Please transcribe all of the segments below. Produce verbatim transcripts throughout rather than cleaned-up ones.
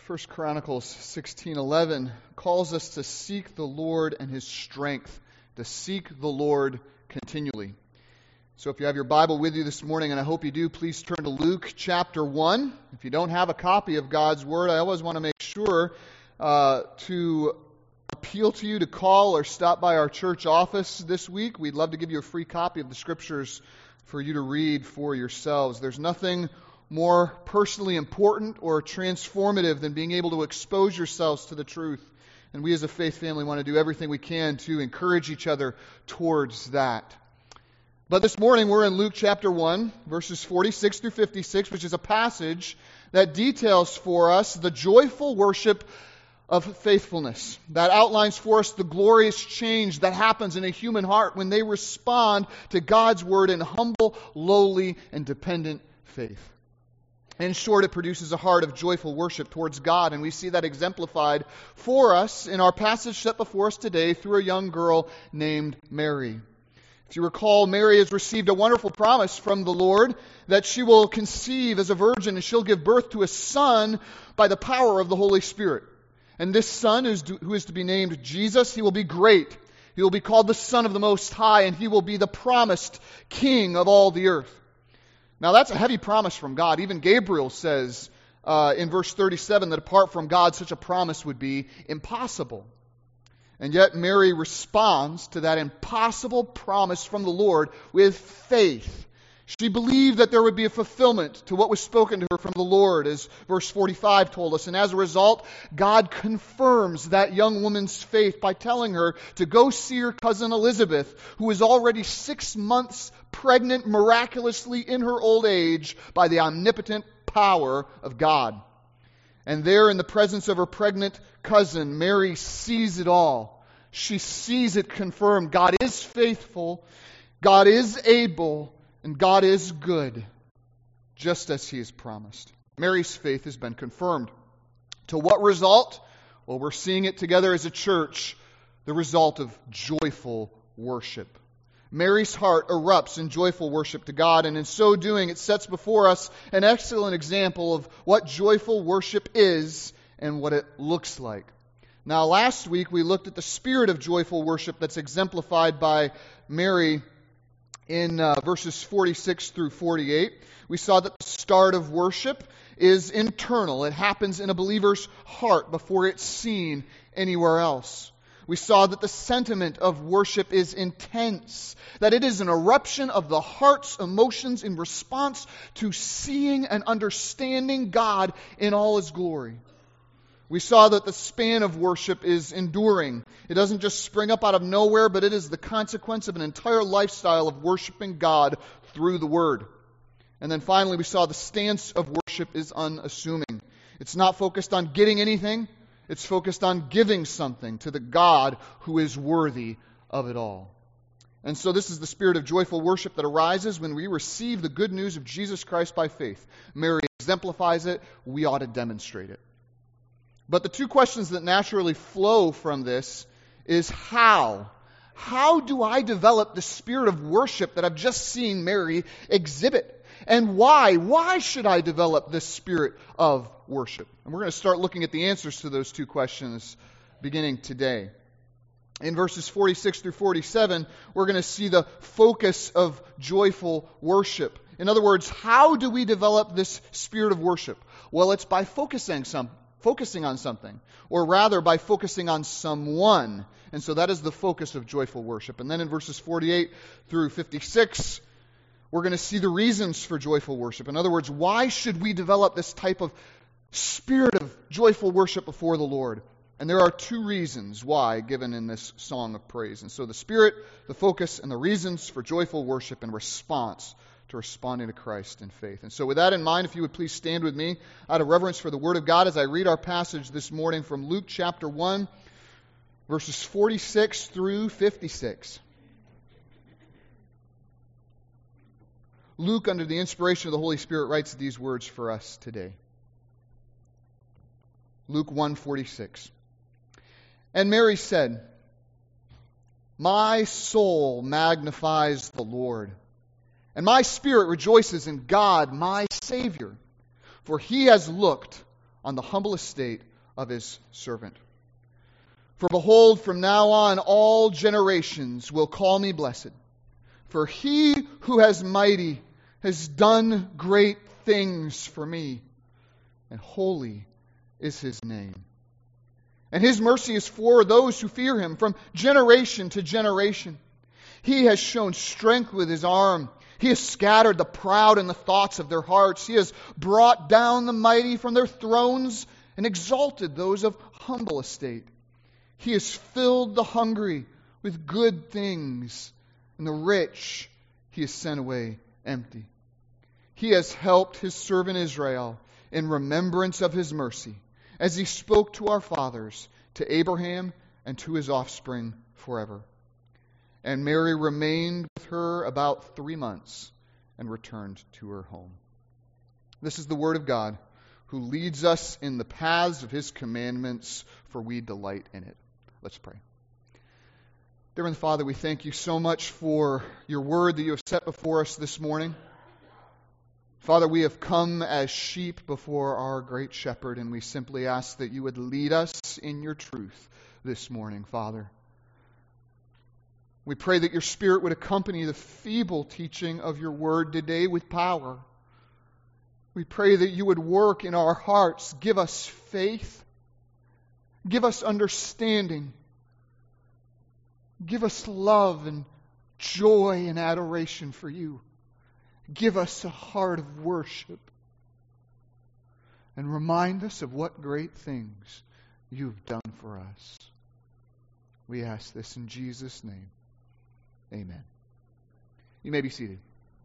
First Chronicles sixteen eleven calls us to seek the Lord and His strength, to seek the Lord continually. So if you have your Bible with you this morning, and I hope you do, please turn to Luke chapter one. If you don't have a copy of God's Word, I always want to make sure uh, to appeal to you to call or stop by our church office this week. We'd love to give you a free copy of the Scriptures for you to read for yourselves. There's nothing more personally important or transformative than being able to expose yourselves to the truth. And we as a faith family want to do everything we can to encourage each other towards that. But this morning we're in Luke chapter one, verses forty-six through fifty-six, which is a passage that details for us the joyful worship of faithfulness, that outlines for us the glorious change that happens in a human heart when they respond to God's word in humble, lowly, and dependent faith. In short, it produces a heart of joyful worship towards God, and we see that exemplified for us in our passage set before us today through a young girl named Mary. If you recall, Mary has received a wonderful promise from the Lord that she will conceive as a virgin and she'll give birth to a son by the power of the Holy Spirit. And this son, is to, who is to be named Jesus, he will be great. He will be called the Son of the Most High, and he will be the promised King of all the earth. Now that's a heavy promise from God. Even Gabriel says uh, in verse thirty-seven that apart from God such a promise would be impossible. And yet Mary responds to that impossible promise from the Lord with faith. She believed that there would be a fulfillment to what was spoken to her from the Lord, as verse forty-five told us. And as a result, God confirms that young woman's faith by telling her to go see her cousin Elizabeth, who is already six months pregnant miraculously in her old age by the omnipotent power of God. And there in the presence of her pregnant cousin, Mary sees it all. She sees it confirmed. God is faithful, God is able, and God is good, just as He has promised. Mary's faith has been confirmed. To what result? Well, we're seeing it together as a church, the result of joyful worship. Mary's heart erupts in joyful worship to God, and in so doing, it sets before us an excellent example of what joyful worship is and what it looks like. Now, last week we looked at the spirit of joyful worship that's exemplified by Mary in uh, verses forty-six through forty-eight. We saw that the start of worship is internal. It happens in a believer's heart before it's seen anywhere else. We saw that the sentiment of worship is intense, that it is an eruption of the heart's emotions in response to seeing and understanding God in all His glory. We saw that the span of worship is enduring. It doesn't just spring up out of nowhere, but it is the consequence of an entire lifestyle of worshiping God through the Word. And then finally, we saw the stance of worship is unassuming. It's not focused on getting anything. It's focused on giving something to the God who is worthy of it all. And so this is the spirit of joyful worship that arises when we receive the good news of Jesus Christ by faith. Mary exemplifies it. We ought to demonstrate it. But the two questions that naturally flow from this is how? How do I develop the spirit of worship that I've just seen Mary exhibit? And why? Why should I develop this spirit of worship? And we're going to start looking at the answers to those two questions beginning today. In verses forty-six through forty-seven, we're going to see the focus of joyful worship. In other words, how do we develop this spirit of worship? Well, it's by focusing some, focusing on something, or rather by focusing on someone. And so that is the focus of joyful worship. And then in verses forty-eight through fifty-six, we're going to see the reasons for joyful worship. In other words, why should we develop this type of spirit of joyful worship before the Lord? And there are two reasons why given in this song of praise. And so the spirit, the focus, and the reasons for joyful worship in response to responding to Christ in faith. And so with that in mind, if you would please stand with me out of reverence for the Word of God as I read our passage this morning from Luke chapter one, verses forty-six through fifty-six. Luke, under the inspiration of the Holy Spirit, writes these words for us today. Luke one forty-six. And Mary said, "My soul magnifies the Lord, and my spirit rejoices in God, my Savior, for He has looked on the humble estate of his servant. For behold, from now on all generations will call me blessed. For he who has mighty has done great things for me, and holy is his name. And his mercy is for those who fear him from generation to generation. He has shown strength with his arm. He has scattered the proud in the thoughts of their hearts. He has brought down the mighty from their thrones and exalted those of humble estate. He has filled the hungry with good things, and the rich he has sent away empty. He has helped his servant Israel in remembrance of his mercy, as he spoke to our fathers, to Abraham and to his offspring forever. And Mary remained with her about three months and returned to her home. This is the word of God, who leads us in the paths of his commandments, for we delight in it. Let's pray. Dear Heavenly Father, we thank you so much for your word that you have set before us this morning. Father, we have come as sheep before our great shepherd, and we simply ask that you would lead us in your truth this morning, Father. We pray that your Spirit would accompany the feeble teaching of your word today with power. We pray that you would work in our hearts, give us faith, give us understanding, give us love and joy and adoration for you. Give us a heart of worship and remind us of what great things you've done for us. We ask this in Jesus' name. Amen. You may be seated.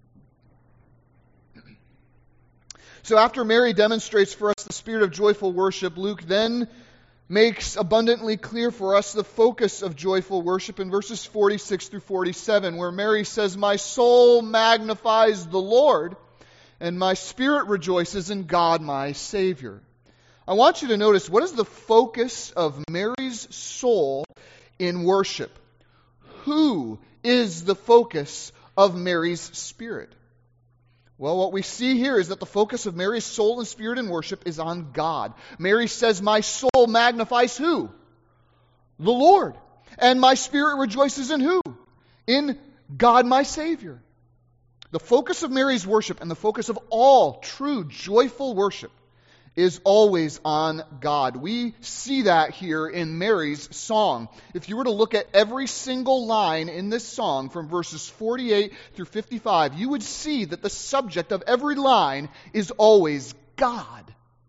So after Mary demonstrates for us the spirit of joyful worship, Luke then makes abundantly clear for us the focus of joyful worship in verses forty-six through forty-seven, where Mary says, "My soul magnifies the Lord, and my spirit rejoices in God my Savior." I want you to notice, what is the focus of Mary's soul in worship? Who is the focus of Mary's spirit? Well, what we see here is that the focus of Mary's soul and spirit in worship is on God. Mary says, "My soul magnifies" who? The Lord. And my spirit rejoices in who? In God my Savior. The focus of Mary's worship and the focus of all true joyful worship is always on God. We see that here in Mary's song. If you were to look at every single line in this song from verses forty-eight through fifty-five, you would see that the subject of every line is always God.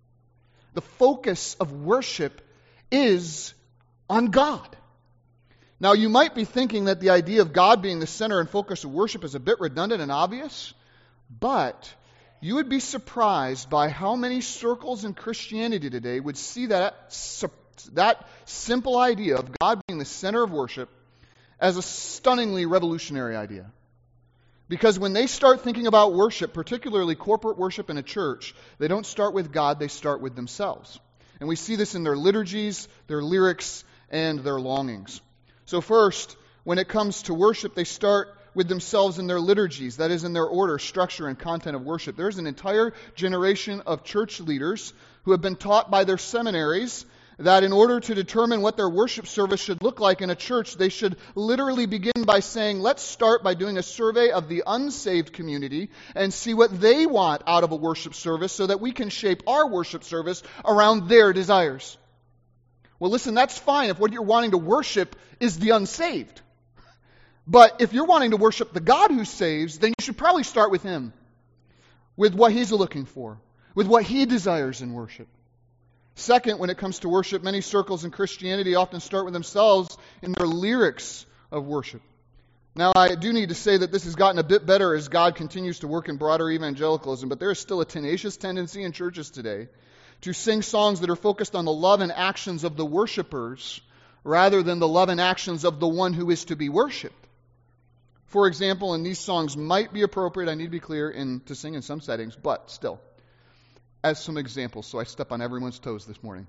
The focus of worship is on God. Now, you might be thinking that the idea of God being the center and focus of worship is a bit redundant and obvious, but you would be surprised by how many circles in Christianity today would see that, that simple idea of God being the center of worship as a stunningly revolutionary idea. Because when they start thinking about worship, particularly corporate worship in a church, they don't start with God, they start with themselves. And we see this in their liturgies, their lyrics, and their longings. So first, when it comes to worship, they start with themselves in their liturgies, that is, in their order, structure, and content of worship. There's an entire generation of church leaders who have been taught by their seminaries that in order to determine what their worship service should look like in a church, they should literally begin by saying, let's start by doing a survey of the unsaved community and see what they want out of a worship service so that we can shape our worship service around their desires. Well, listen, that's fine if what you're wanting to worship is the unsaved. But if you're wanting to worship the God who saves, then you should probably start with Him, with what He's looking for, with what He desires in worship. Second, when it comes to worship, many circles in Christianity often start with themselves in their lyrics of worship. Now, I do need to say that this has gotten a bit better as God continues to work in broader evangelicalism, but there is still a tenacious tendency in churches today to sing songs that are focused on the love and actions of the worshipers rather than the love and actions of the one who is to be worshipped. For example, and these songs might be appropriate, I need to be clear, in, to sing in some settings, but still, as some examples, so I step on everyone's toes this morning.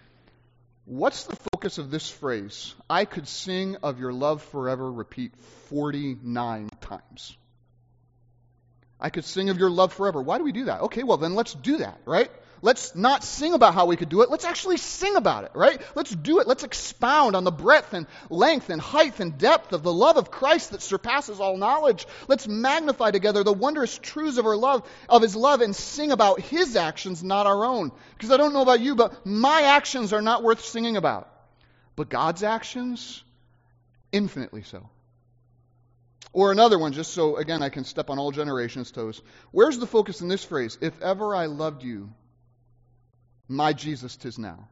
What's the focus of this phrase? I could sing of your love forever, repeat forty-nine times. I could sing of your love forever. Why do we do that? Okay, well then let's do that, right? Let's not sing about how we could do it. Let's actually sing about it, right? Let's do it. Let's expound on the breadth and length and height and depth of the love of Christ that surpasses all knowledge. Let's magnify together the wondrous truths of our love, of His love, and sing about His actions, not our own. Because I don't know about you, but my actions are not worth singing about. But God's actions, infinitely so. Or another one, just so, again, I can step on all generations' toes. Where's the focus in this phrase? If ever I loved you, my Jesus 'tis now.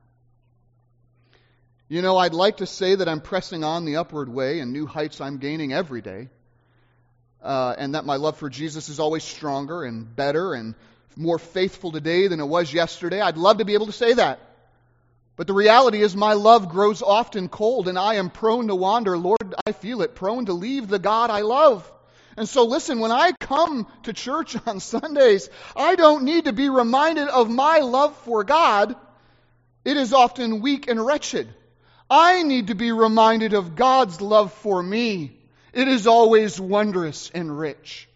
You know, I'd like to say that I'm pressing on the upward way and new heights I'm gaining every day. Uh, and that my love for Jesus is always stronger and better and more faithful today than it was yesterday. I'd love to be able to say that. But the reality is my love grows often cold and I am prone to wander. Lord, I feel it, prone to leave the God I love. And so listen, when I come to church on Sundays, I don't need to be reminded of my love for God. It is often weak and wretched. I need to be reminded of God's love for me. It is always wondrous and rich.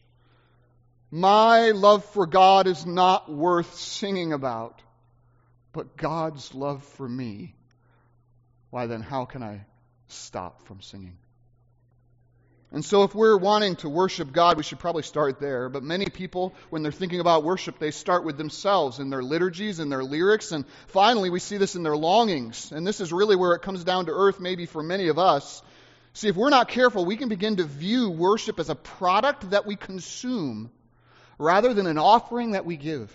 My love for God is not worth singing about. But God's love for me, why then how can I stop from singing? And so if we're wanting to worship God, we should probably start there. But many people, when they're thinking about worship, they start with themselves in their liturgies and their lyrics. And finally, we see this in their longings. And this is really where it comes down to earth, maybe for many of us. See, if we're not careful, we can begin to view worship as a product that we consume rather than an offering that we give.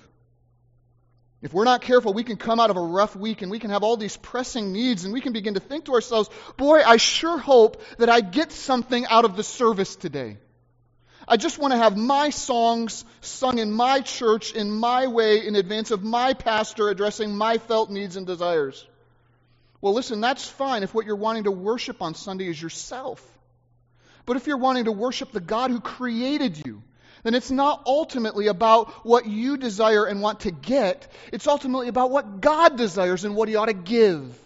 If we're not careful, we can come out of a rough week and we can have all these pressing needs and we can begin to think to ourselves, boy, I sure hope that I get something out of the service today. I just want to have my songs sung in my church, in my way, in advance of my pastor addressing my felt needs and desires. Well, listen, that's fine if what you're wanting to worship on Sunday is yourself. But if you're wanting to worship the God who created you, then it's not ultimately about what you desire and want to get. It's ultimately about what God desires and what He ought to give.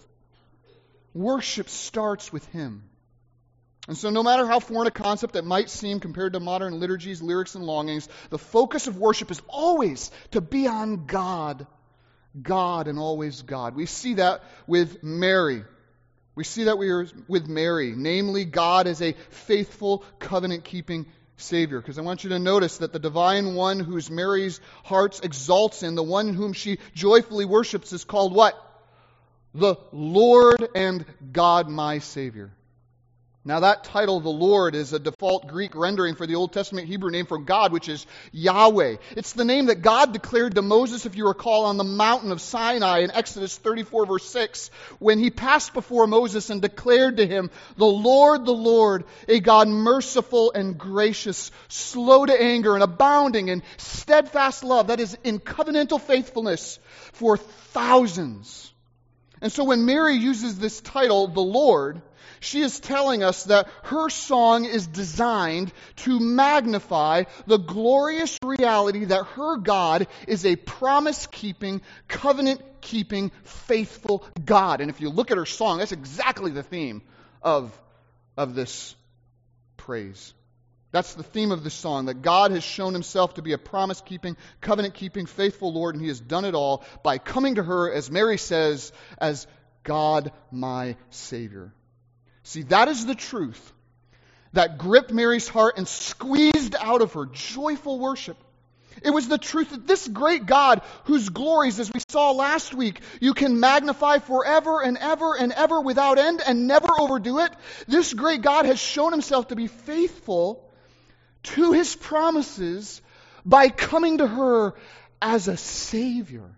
Worship starts with Him. And so no matter how foreign a concept that might seem compared to modern liturgies, lyrics, and longings, the focus of worship is always to be on God. God and always God. We see that with Mary. We see that we are with Mary. Namely, God as a faithful, covenant-keeping Savior. Because I want you to notice that the divine one whose Mary's heart exalts in, the one whom she joyfully worships, is called what? The Lord and God my Savior. Now that title, the Lord, is a default Greek rendering for the Old Testament Hebrew name for God, which is Yahweh. It's the name that God declared to Moses, if you recall, on the mountain of Sinai in Exodus thirty-four, verse six, when he passed before Moses and declared to him, "The Lord, the Lord, a God merciful and gracious, slow to anger and abounding in steadfast love," that is, in covenantal faithfulness for thousands. And so when Mary uses this title, the Lord, she is telling us that her song is designed to magnify the glorious reality that her God is a promise-keeping, covenant-keeping, faithful God. And if you look at her song, that's exactly the theme of, of this praise. That's the theme of this song, that God has shown Himself to be a promise-keeping, covenant-keeping, faithful Lord, and He has done it all by coming to her, as Mary says, as God my Savior. See, that is the truth that gripped Mary's heart and squeezed out of her joyful worship. It was the truth that this great God, whose glories, as we saw last week, you can magnify forever and ever and ever without end and never overdo it. This great God has shown Himself to be faithful to His promises by coming to her as a Savior.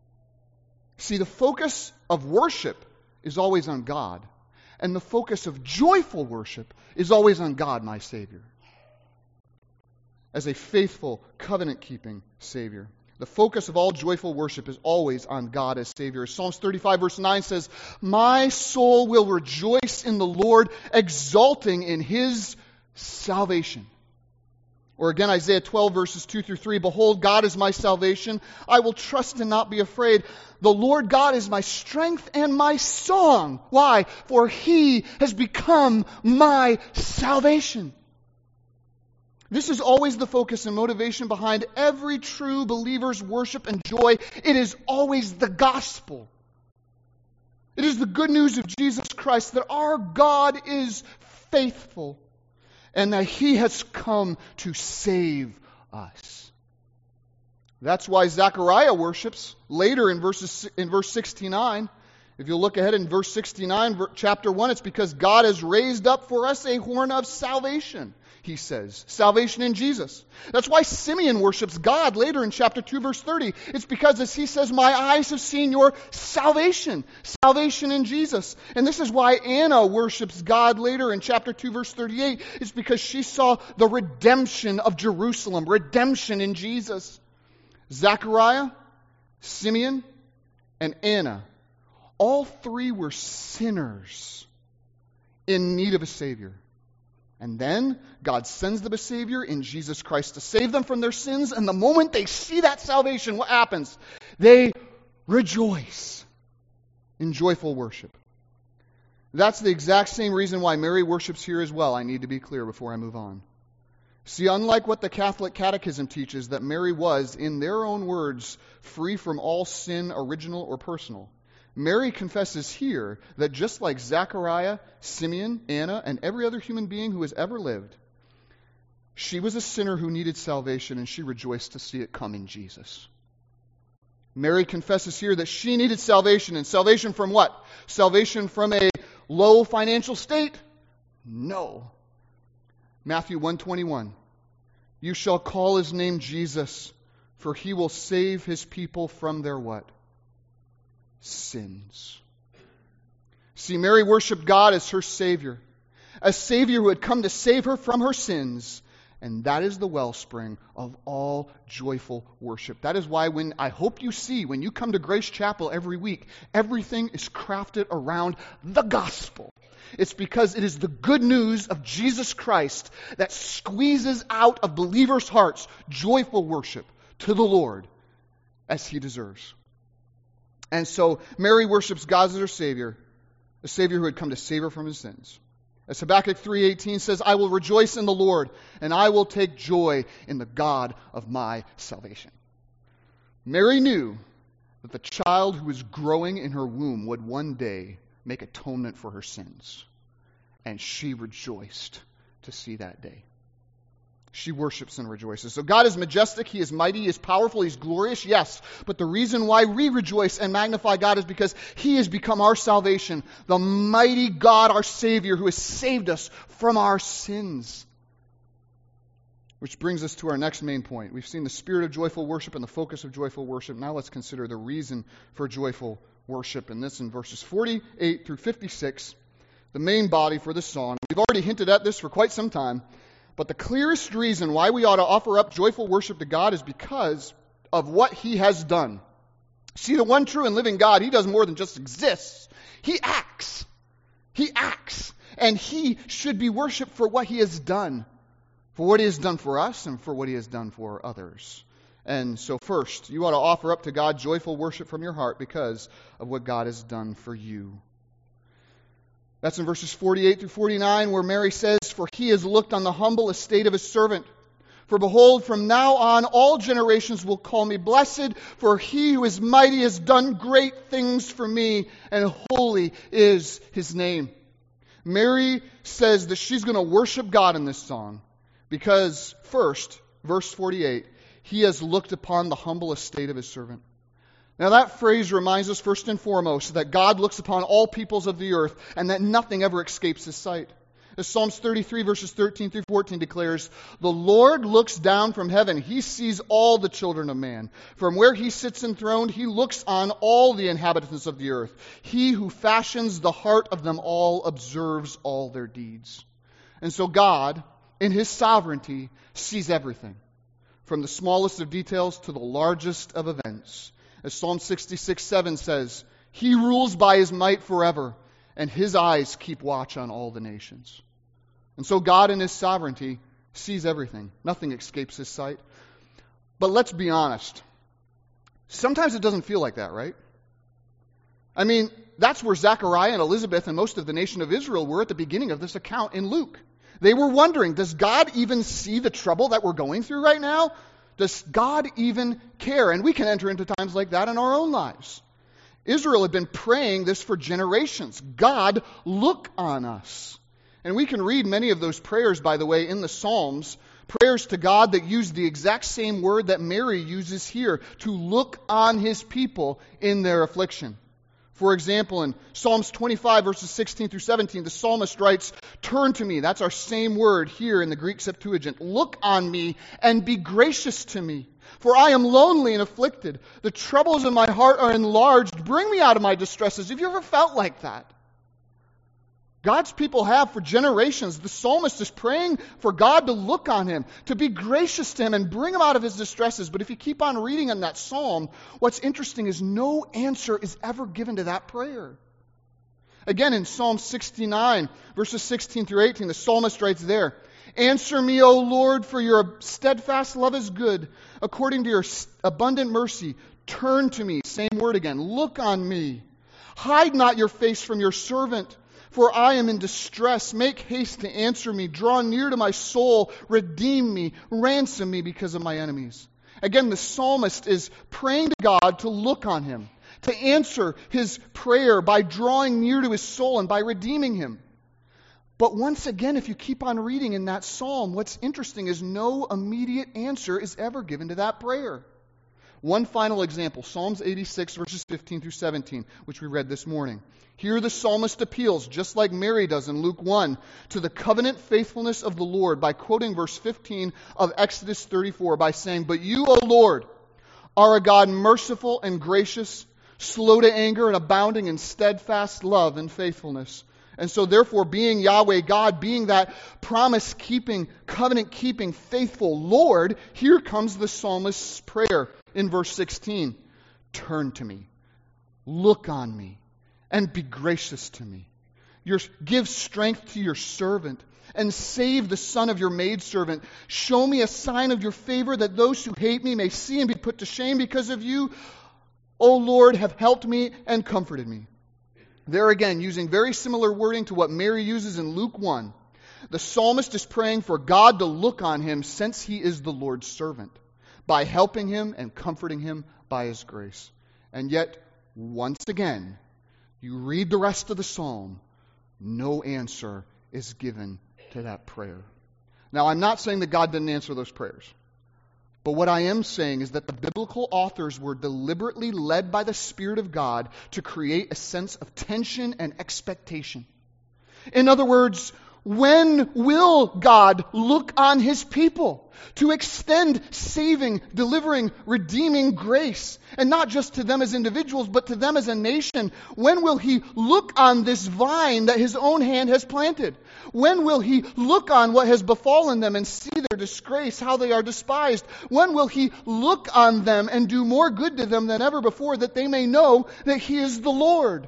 See, the focus of worship is always on God. And the focus of joyful worship is always on God, my Savior. As a faithful, covenant-keeping Savior. The focus of all joyful worship is always on God as Savior. Psalms thirty-five verse nine says, "My soul will rejoice in the Lord, exulting in His salvation." Or again, Isaiah twelve verses two through three, "Behold, God is my salvation. I will trust and not be afraid. The Lord God is my strength and my song." Why? "For He has become my salvation." This is always the focus and motivation behind every true believer's worship and joy. It is always the gospel. It is the good news of Jesus Christ that our God is faithful and that He has come to save us. That's why Zechariah worships later in verses in verse sixty-nine. If you look ahead in verse sixty-nine, chapter one, it's because God has raised up for us a horn of salvation, he says. Salvation in Jesus. That's why Simeon worships God later in chapter two, verse thirty. It's because, as he says, my eyes have seen your salvation. Salvation in Jesus. And this is why Anna worships God later in chapter two, verse thirty-eight. It's because she saw the redemption of Jerusalem. Redemption in Jesus. Zechariah, Simeon, and Anna, all three were sinners in need of a Savior. And then God sends them a Savior in Jesus Christ to save them from their sins. And the moment they see that salvation, what happens? They rejoice in joyful worship. That's the exact same reason why Mary worships here as well. I need to be clear before I move on. See, unlike what the Catholic Catechism teaches, that Mary was, in their own words, free from all sin, original or personal, Mary confesses here that just like Zechariah, Simeon, Anna, and every other human being who has ever lived, she was a sinner who needed salvation, and she rejoiced to see it come in Jesus. Mary confesses here that she needed salvation, and salvation from what? Salvation from a low financial state? No. Matthew one twenty-one, you shall call his name Jesus, for he will save his people from their what? Sins. See, Mary worshiped God as her Savior, a Savior who had come to save her from her sins, and that is the wellspring of all joyful worship. That is why when I hope you see, when you come to Grace Chapel every week, everything is crafted around the gospel. It's because it is the good news of Jesus Christ that squeezes out of believers' hearts joyful worship to the Lord as He deserves. And so Mary worships God as her Savior, a Savior who had come to save her from His sins. As Habakkuk three eighteen says, I will rejoice in the Lord, and I will take joy in the God of my salvation. Mary knew that the child who was growing in her womb would one day make atonement for her sins. And she rejoiced to see that day. She worships and rejoices. So God is majestic, He is mighty, He is powerful, He's glorious, yes. But the reason why we rejoice and magnify God is because He has become our salvation. The mighty God, our Savior, who has saved us from our sins. Which brings us to our next main point. We've seen the spirit of joyful worship and the focus of joyful worship. Now let's consider the reason for joyful worship. And this in verses forty-eight through fifty-six, the main body for this song. We've already hinted at this for quite some time, but the clearest reason why we ought to offer up joyful worship to God is because of what He has done. See, the one true and living God, He does more than just exists. He acts. He acts. And He should be worshiped for what He has done. For what He has done for us and for what He has done for others. And so first, you ought to offer up to God joyful worship from your heart because of what God has done for you. That's in verses forty-eight through forty-nine, where Mary says, for He has looked on the humble estate of His servant. For behold, from now on all generations will call me blessed, for He who is mighty has done great things for me, and holy is His name. Mary says that she's going to worship God in this song because, first, verse forty-eight, He has looked upon the humble estate of His servant. Now that phrase reminds us first and foremost that God looks upon all peoples of the earth and that nothing ever escapes His sight. As Psalms thirty-three verses thirteen through fourteen declares, the Lord looks down from heaven. He sees all the children of man. From where He sits enthroned, He looks on all the inhabitants of the earth. He who fashions the heart of them all observes all their deeds. And so God, in His sovereignty, sees everything, from the smallest of details to the largest of events. As Psalm sixty-six seven says, He rules by His might forever, and His eyes keep watch on all the nations. And so God in His sovereignty sees everything. Nothing escapes His sight. But let's be honest. Sometimes it doesn't feel like that, right? I mean, that's where Zechariah and Elizabeth and most of the nation of Israel were at the beginning of this account in Luke. They were wondering, does God even see the trouble that we're going through right now? Does God even care? And we can enter into times like that in our own lives. Israel had been praying this for generations. God, look on us. And we can read many of those prayers, by the way, in the Psalms. Prayers to God that use the exact same word that Mary uses here, to look on his people in their affliction. For example, in Psalms twenty-five, verses sixteen through seventeen, the psalmist writes, "Turn to me," that's our same word here in the Greek Septuagint, "look on me and be gracious to me. For I am lonely and afflicted. The troubles of my heart are enlarged. Bring me out of my distresses." Have you ever felt like that? God's people have for generations. The psalmist is praying for God to look on him, to be gracious to him and bring him out of his distresses. But if you keep on reading in that psalm, what's interesting is no answer is ever given to that prayer. Again, in Psalm sixty-nine, verses sixteen through eighteen, the psalmist writes there, "Answer me, O Lord, for your steadfast love is good. According to your abundant mercy, turn to me." Same word again. "Look on me. Hide not your face from your servant, for I am in distress. Make haste to answer me. Draw near to my soul. Redeem me. Ransom me because of my enemies." Again, the psalmist is praying to God to look on him, to answer his prayer by drawing near to his soul and by redeeming him. But once again, if you keep on reading in that psalm, what's interesting is no immediate answer is ever given to that prayer. One final example, Psalms eighty-six, verses fifteen through seventeen, which we read this morning. Here the psalmist appeals, just like Mary does in Luke one, to the covenant faithfulness of the Lord by quoting verse fifteen of Exodus thirty-four by saying, "But you, O Lord, are a God merciful and gracious, slow to anger and abounding in steadfast love and faithfulness." And so therefore, being Yahweh God, being that promise-keeping, covenant-keeping, faithful Lord, here comes the psalmist's prayer in verse sixteen. "Turn to me, look on me, and be gracious to me. Your, give strength to your servant, and save the son of your maidservant. Show me a sign of your favor, that those who hate me may see and be put to shame because of you. O Lord, have helped me and comforted me." There again, using very similar wording to what Mary uses in Luke one, the psalmist is praying for God to look on him since he is the Lord's servant, by helping him and comforting him by his grace. And yet, once again, you read the rest of the psalm, no answer is given to that prayer. Now, I'm not saying that God didn't answer those prayers. But what I am saying is that the biblical authors were deliberately led by the Spirit of God to create a sense of tension and expectation. In other words, when will God look on his people to extend saving, delivering, redeeming grace? And not just to them as individuals, but to them as a nation. When will he look on this vine that his own hand has planted? When will he look on what has befallen them and see their disgrace, how they are despised? When will he look on them and do more good to them than ever before, that they may know that he is the Lord?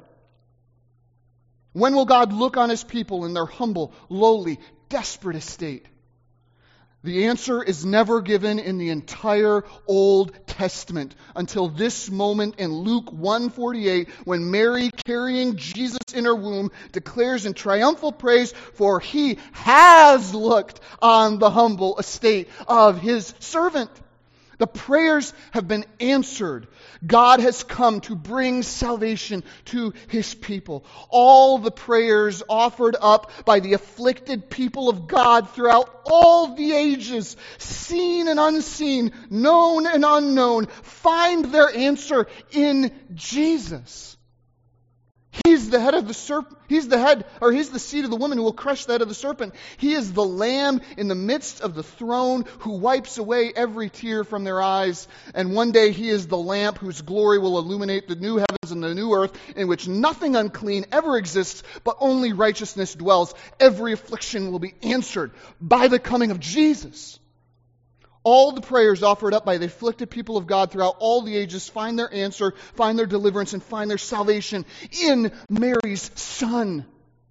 When will God look on his people in their humble, lowly, desperate estate? The answer is never given in the entire Old Testament until this moment in Luke one forty-eight, when Mary, carrying Jesus in her womb, declares in triumphal praise, "For he has looked on the humble estate of his servant." The prayers have been answered. God has come to bring salvation to his people. All the prayers offered up by the afflicted people of God throughout all the ages, seen and unseen, known and unknown, find their answer in Jesus. He's the head of the serpent. He's the head, or he's the seed of the woman who will crush the head of the serpent. He is the Lamb in the midst of the throne who wipes away every tear from their eyes. And one day he is the lamp whose glory will illuminate the new heavens and the new earth, in which nothing unclean ever exists, but only righteousness dwells. Every affliction will be answered by the coming of Jesus. All the prayers offered up by the afflicted people of God throughout all the ages find their answer, find their deliverance, and find their salvation in Mary's Son.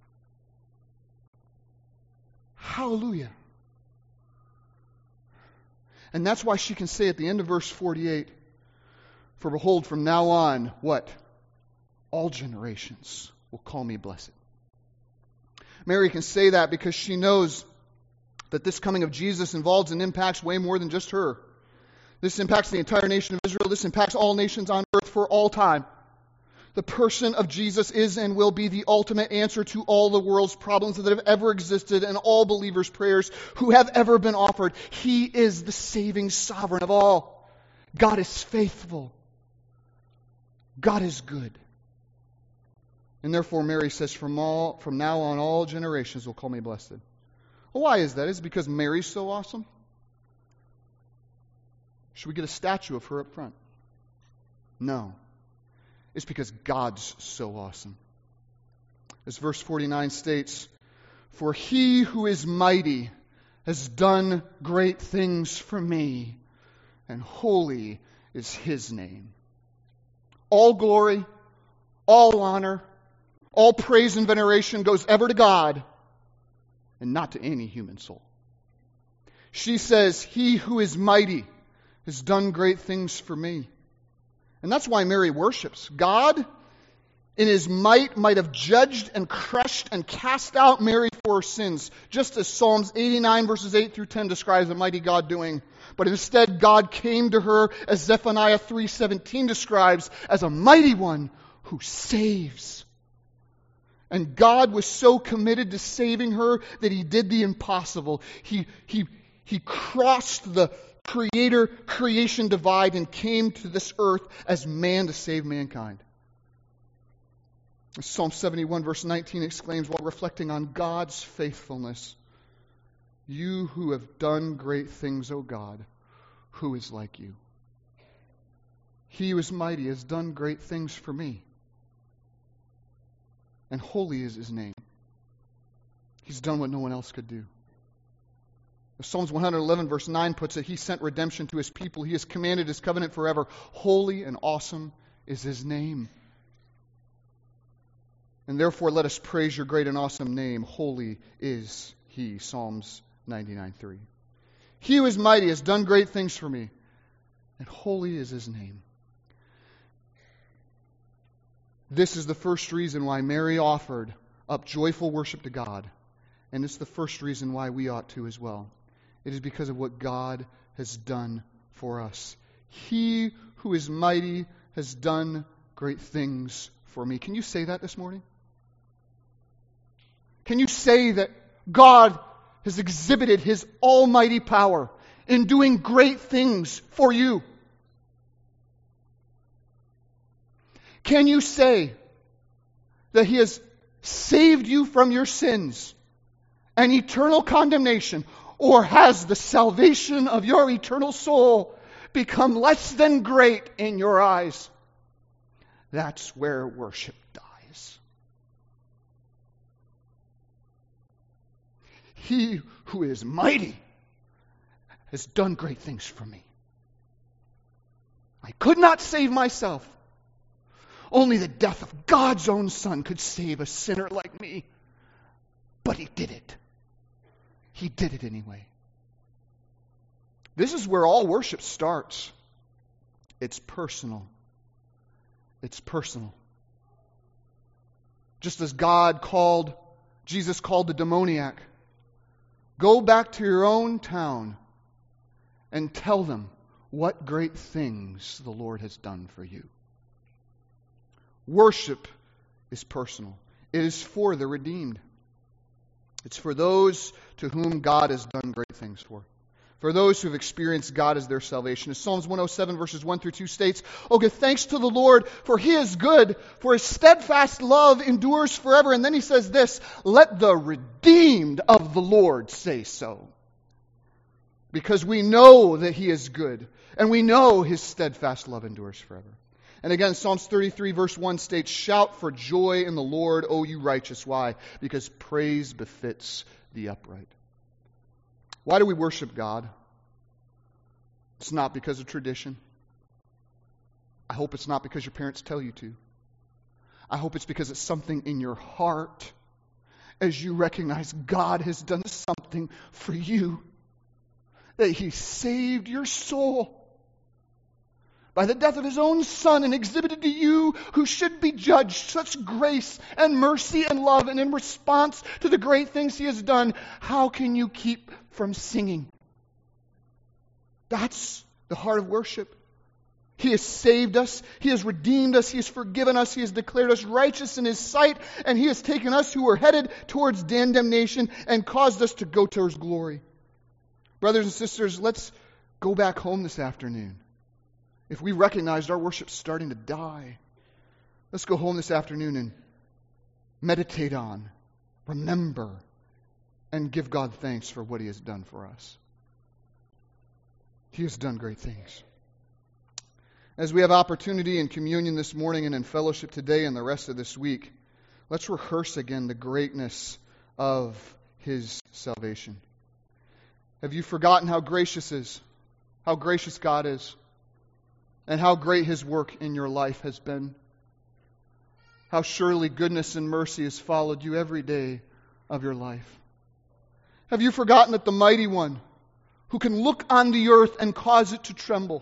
Hallelujah. And that's why she can say at the end of verse forty-eight, "For behold, from now on," what? "All generations will call me blessed." Mary can say that because she knows that this coming of Jesus involves and impacts way more than just her. This impacts the entire nation of Israel. This impacts all nations on earth for all time. The person of Jesus is and will be the ultimate answer to all the world's problems that have ever existed and all believers' prayers who have ever been offered. He is the saving sovereign of all. God is faithful. God is good. And therefore Mary says, from all from now on all generations will call me blessed. Well, why is that? Is it because Mary's so awesome? Should we get a statue of her up front? No. It's because God's so awesome. As verse forty-nine states, for he who is mighty has done great things for me, and holy is his name. All glory, all honor, all praise and veneration goes ever to God, and not to any human soul. She says, he who is mighty has done great things for me. And that's why Mary worships. God, in his might, might have judged and crushed and cast out Mary for her sins, just as Psalms eighty-nine verses eight through ten describes a mighty God doing. But instead, God came to her, as Zephaniah three seventeen describes, as a mighty one who saves. And God was so committed to saving her that he did the impossible. He, he, he crossed the creator-creation divide and came to this earth as man to save mankind. Psalm seventy-one verse nineteen exclaims while reflecting on God's faithfulness, you who have done great things, O God, who is like you? He who is mighty has done great things for me, and holy is his name. He's done what no one else could do. Psalms one eleven verse nine puts it, he sent redemption to his people. He has commanded his covenant forever. Holy and awesome is his name. And therefore let us praise your great and awesome name. Holy is he. Psalms ninety-nine three. He who is mighty has done great things for me, and holy is his name. This is the first reason why Mary offered up joyful worship to God. And it's the first reason why we ought to as well. It is because of what God has done for us. He who is mighty has done great things for me. Can you say that this morning? Can you say that God has exhibited his almighty power in doing great things for you? Can you say that he has saved you from your sins and eternal condemnation, or has the salvation of your eternal soul become less than great in your eyes? That's where worship dies. He who is mighty has done great things for me. I could not save myself. Only the death of God's own Son could save a sinner like me. But he did it. He did it anyway. This is where all worship starts. It's personal. It's personal. Just as God called, Jesus called the demoniac, go back to your own town and tell them what great things the Lord has done for you. Worship is personal. It is for the redeemed. It's for those to whom God has done great things for. For those who have experienced God as their salvation. As Psalms one oh seven verses one through two states, oh, give thanks to the Lord, for he is good, for his steadfast love endures forever. And then he says this, let the redeemed of the Lord say so. Because we know that he is good, and we know his steadfast love endures forever. And again, Psalms thirty-three verse one states, shout for joy in the Lord, O you righteous. Why? Because praise befits the upright. Why do we worship God? It's not because of tradition. I hope it's not because your parents tell you to. I hope it's because it's something in your heart as you recognize God has done something for you. That he saved your soul by the death of his own Son, and exhibited to you who should be judged such grace and mercy and love, and in response to the great things he has done, how can you keep from singing? That's the heart of worship. He has saved us. He has redeemed us. He has forgiven us. He has declared us righteous in his sight, and he has taken us who were headed towards damnation and caused us to go towards glory. Brothers and sisters, let's go back home this afternoon. If we recognized our worship's starting to die, let's go home this afternoon and meditate on, remember, and give God thanks for what he has done for us. He has done great things. As we have opportunity in communion this morning and in fellowship today and the rest of this week, let's rehearse again the greatness of his salvation. Have you forgotten how gracious is, how gracious God is, and how great his work in your life has been? How surely goodness and mercy has followed you every day of your life. Have you forgotten that the mighty one who can look on the earth and cause it to tremble,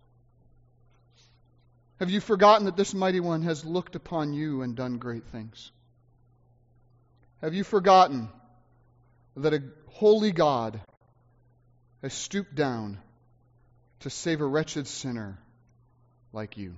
have you forgotten that this mighty one has looked upon you and done great things? Have you forgotten that a holy God has stooped down to save a wretched sinner like you?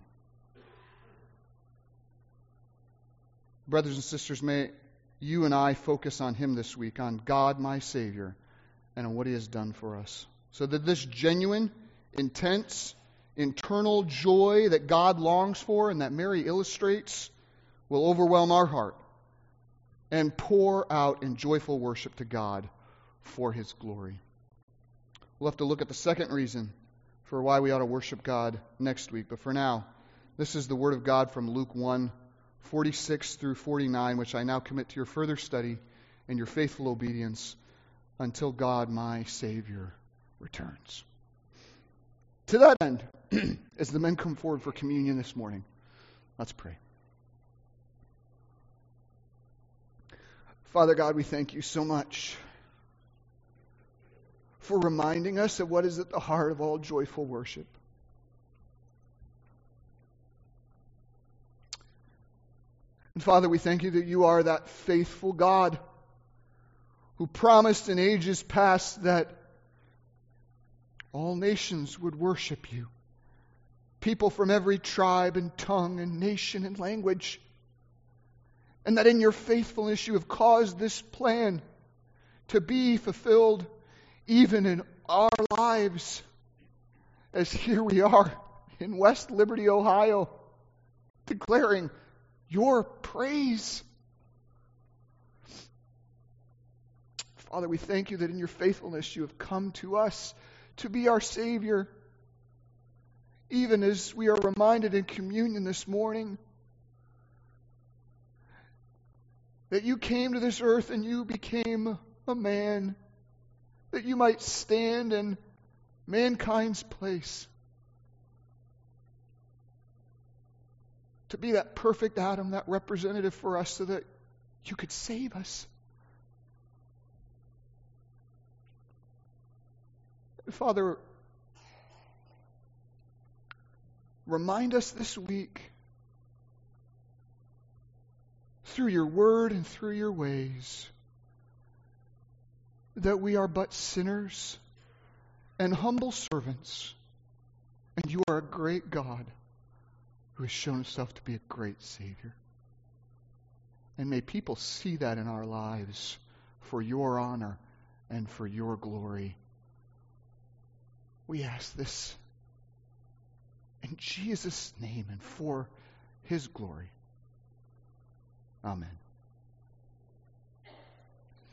Brothers and sisters, may you and I focus on him this week, on God my Savior, and on what he has done for us, so that this genuine, intense, internal joy that God longs for and that Mary illustrates will overwhelm our heart and pour out in joyful worship to God for his glory. We'll have to look at the second reason for why we ought to worship God next week. But for now, this is the Word of God from Luke one, forty-six through forty-nine, which I now commit to your further study and your faithful obedience until God, my Savior, returns. To that end, as the men come forward for communion this morning, let's pray. Father God, we thank you so much for reminding us of what is at the heart of all joyful worship. And Father, we thank you that you are that faithful God who promised in ages past that all nations would worship you. People from every tribe and tongue and nation and language. And that in your faithfulness you have caused this plan to be fulfilled even in our lives, as here we are in West Liberty, Ohio, declaring your praise. Father, we thank you that in your faithfulness you have come to us to be our Savior, even as we are reminded in communion this morning that you came to this earth and you became a man, that you might stand in mankind's place, to be that perfect Adam, that representative for us, so that you could save us. Father, remind us this week, through your word and through your ways, that we are but sinners and humble servants, and you are a great God who has shown himself to be a great Savior. And may people see that in our lives for your honor and for your glory. We ask this in Jesus' name and for his glory. Amen.